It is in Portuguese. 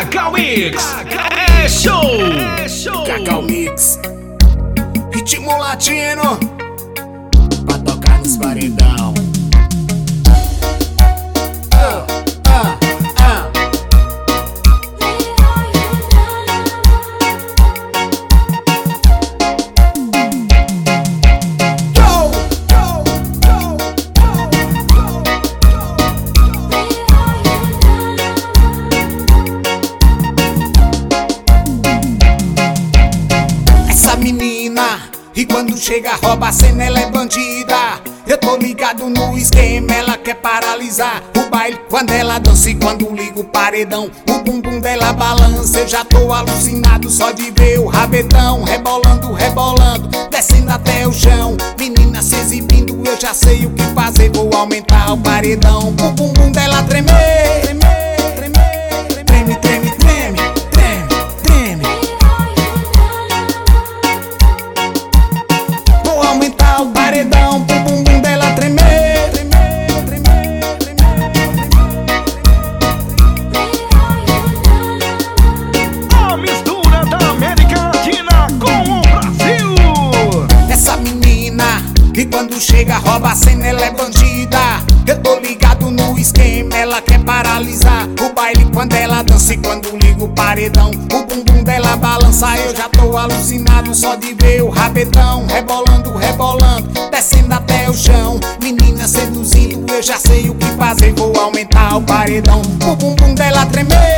Cacau Mix é show! Cacau Mix, ritmo latino pra tocar nos paredão. E quando chega rouba a cena, ela é bandida. Eu tô ligado no esquema, ela quer paralisar o baile quando ela dança. E quando liga o paredão, o bumbum dela balança. Eu já tô alucinado só de ver o rabetão rebolando, rebolando, descendo até o chão. Menina se exibindo, eu já sei o que fazer. Vou aumentar o paredão, o bumbum dela tremer. Treme, treme, treme, treme, treme. Aumentar o paredão pro bumbum dela tremer. A mistura da América Latina com o Brasil. Essa menina que quando chega rouba a cena, ela é bandida. Eu tô ligado no esquema, ela quer paralisar o baile quando ela dança. E quando liga o paredão, o bumbum dela balança. Eu já tô alucinado só de ver o rabetão rebolando, rebolando, descendo até o chão. Menina seduzindo, eu já sei o que fazer. Vou aumentar o paredão, o bumbum dela tremer.